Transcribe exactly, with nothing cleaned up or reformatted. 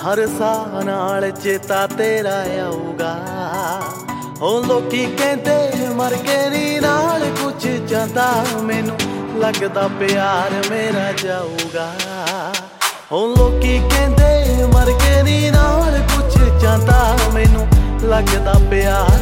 हर साह नाल चेता तेरा आऊगा। ओ लोकी कहते मर के नी नाल कुछ चाहता, मैनू लगदा प्यार मेरा जाऊगा। ओ लोकी कहते मर के नी नाल कुछ चाहता, मैनू लगदा प्यार